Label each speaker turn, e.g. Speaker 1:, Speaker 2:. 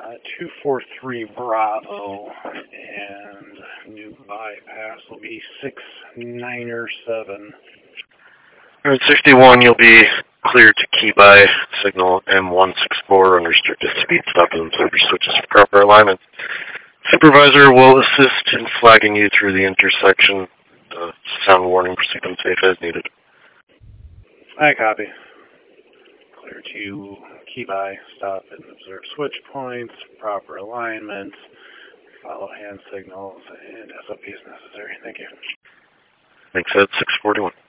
Speaker 1: 243 Bravo, and new bypass will be 69er7.
Speaker 2: Alright, 61, you'll be cleared to key by signal M164, unrestricted speed, stop and observe your switches for proper alignment. Supervisor will assist in flagging you through the intersection. Sound warning, proceed unsafe as needed.
Speaker 1: I copy. Clear to key by, stop and observe switch points, proper alignment, follow hand signals, and SOP is necessary. Thank you.
Speaker 2: Thanks, Ed. 641.